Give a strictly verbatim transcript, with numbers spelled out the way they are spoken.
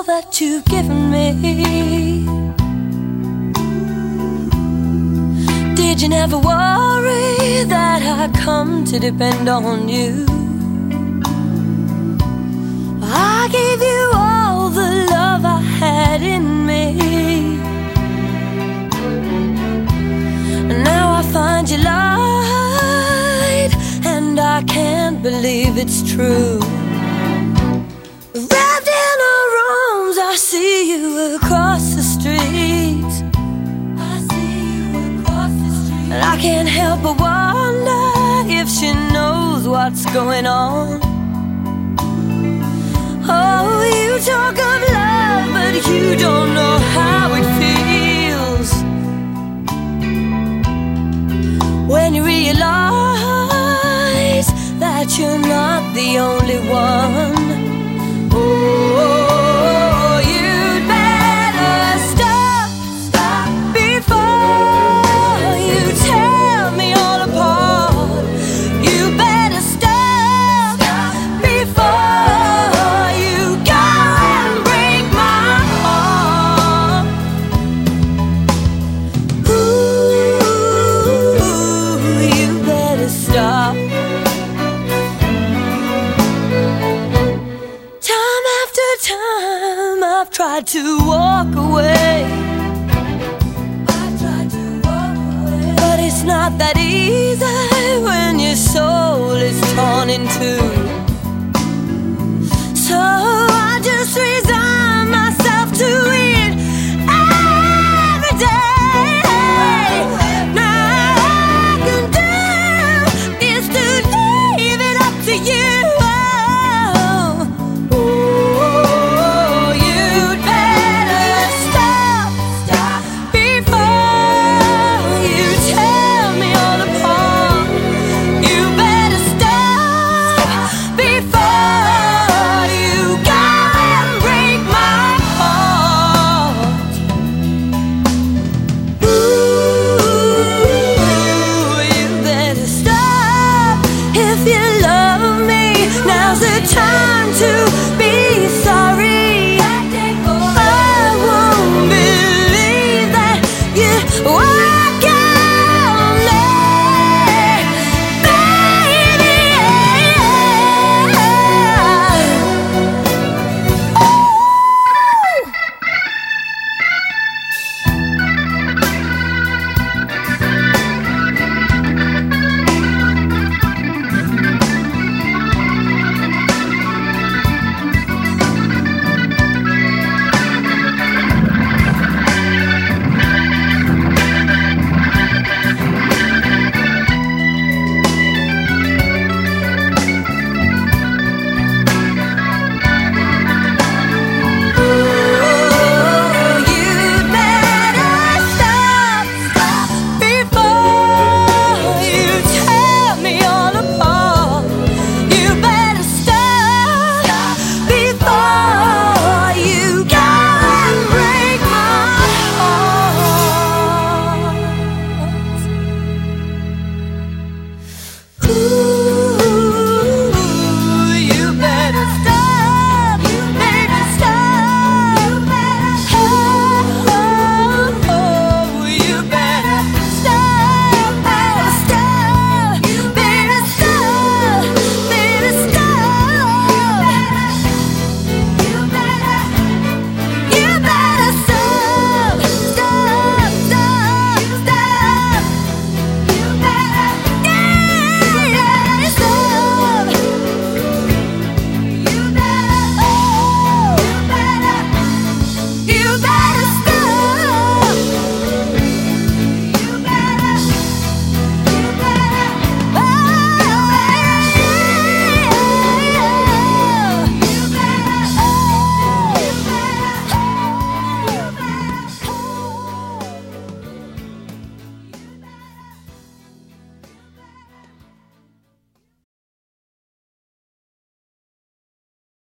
all that you've given me. Did you never worry that I come to depend on you? I gave you all the love I had in me. Now I find you lied, and I can't believe it's true. Wrapped in her arms, I see you across the street. I see you across the street. And I can't help but wonder if she knows what's going on. Oh, you talk of love, but you don't know how it feels when you realize that you're not the only one. Oh, you'd better stop, stop before you tear me all apart. You better stop, stop before you go and break my heart. Ooh, you better stop. Time I've tried to walk away. I've tried to walk away, but it's not that easy when your soul is torn in two. So I just resign.